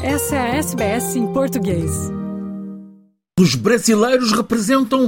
Essa é a SBS em português. Os brasileiros representam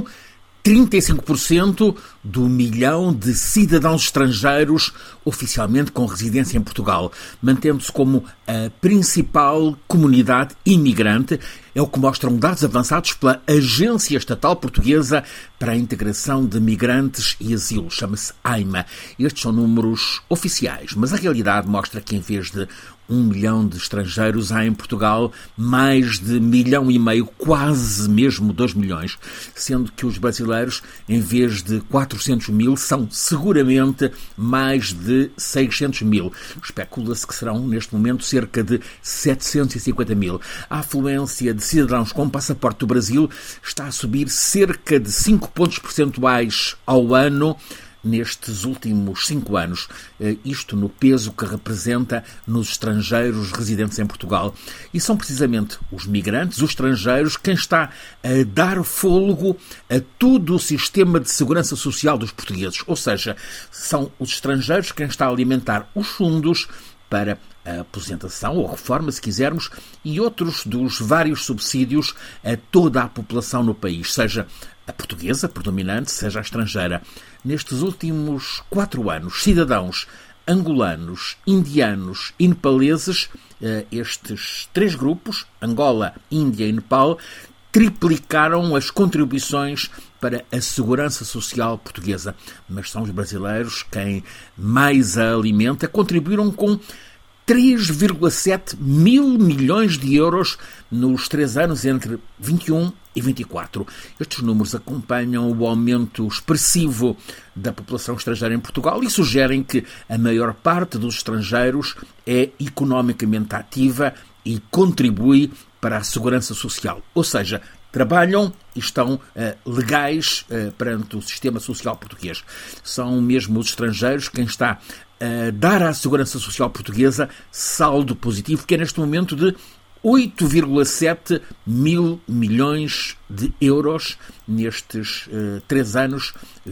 35% do milhão de cidadãos estrangeiros oficialmente com residência em Portugal, mantendo-se como a principal comunidade imigrante. É o que mostram dados avançados pela Agência Estatal Portuguesa para a Integração de Migrantes e Asilo, chama-se AIMA. Estes são números oficiais, mas a realidade mostra que em vez de 1 milhão de estrangeiros, há em Portugal mais de 1,5 milhão, quase mesmo 2 milhões, sendo que os brasileiros, em vez de 400 mil, são seguramente mais de 600 mil. Especula-se que serão, neste momento, cerca de 750 mil. A afluência de cidadãos com passaporte do Brasil está a subir cerca de 5 pontos percentuais ao ano nestes últimos 5 anos, isto no peso que representa nos estrangeiros residentes em Portugal. E são precisamente os migrantes, os estrangeiros, quem está a dar fôlego a todo o sistema de segurança social dos portugueses. Ou seja, são os estrangeiros quem está a alimentar os fundos para a aposentação ou reforma, se quisermos, e outros dos vários subsídios a toda a população no país, seja a portuguesa predominante, seja a estrangeira. Nestes últimos 4 anos, cidadãos angolanos, indianos e nepaleses, estes 3 grupos, Angola, Índia e Nepal, triplicaram as contribuições para a segurança social portuguesa. Mas são os brasileiros quem mais a alimenta, contribuíram com 3,7 mil milhões de euros nos 3 anos entre 21 e 24. Estes números acompanham o aumento expressivo da população estrangeira em Portugal e sugerem que a maior parte dos estrangeiros é economicamente ativa e contribui para a segurança social. Ou seja, trabalham e estão legais perante o sistema social português. São mesmo os estrangeiros quem está a dar à segurança social portuguesa saldo positivo, que é neste momento de 8,7 mil milhões de euros nestes 3 anos,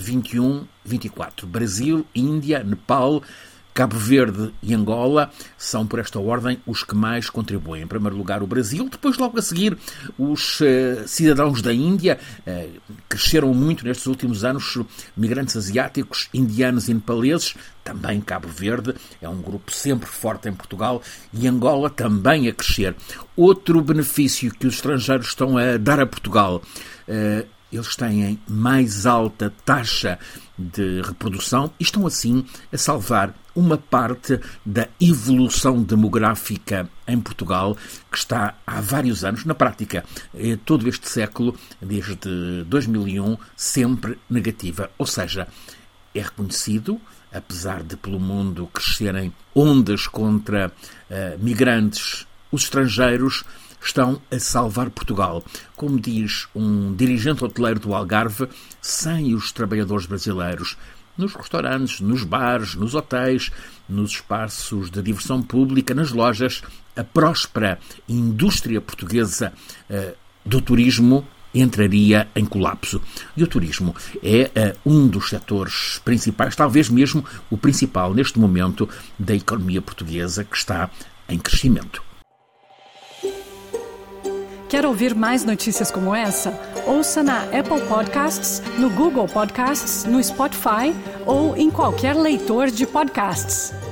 21-24. Brasil, Índia, Nepal, Cabo Verde e Angola são, por esta ordem, os que mais contribuem. Em primeiro lugar, o Brasil, depois, logo a seguir, os cidadãos da Índia. Cresceram muito nestes últimos anos migrantes asiáticos, indianos e nepaleses. Também Cabo Verde é um grupo sempre forte em Portugal e Angola também a crescer. Outro benefício que os estrangeiros estão a dar a Portugal, eles têm mais alta taxa de reprodução e estão assim a salvar uma parte da evolução demográfica em Portugal, que está há vários anos, na prática, todo este século, desde 2001, sempre negativa. Ou seja, é reconhecido, apesar de pelo mundo crescerem ondas contra migrantes, os estrangeiros estão a salvar Portugal. Como diz um dirigente hoteleiro do Algarve, sem os trabalhadores brasileiros, nos restaurantes, nos bares, nos hotéis, nos espaços de diversão pública, nas lojas, a próspera indústria portuguesa do turismo entraria em colapso. E o turismo é um dos setores principais, talvez mesmo o principal neste momento da economia portuguesa, que está em crescimento. Quer ouvir mais notícias como essa? Ouça na Apple Podcasts, no Google Podcasts, no Spotify ou em qualquer leitor de podcasts.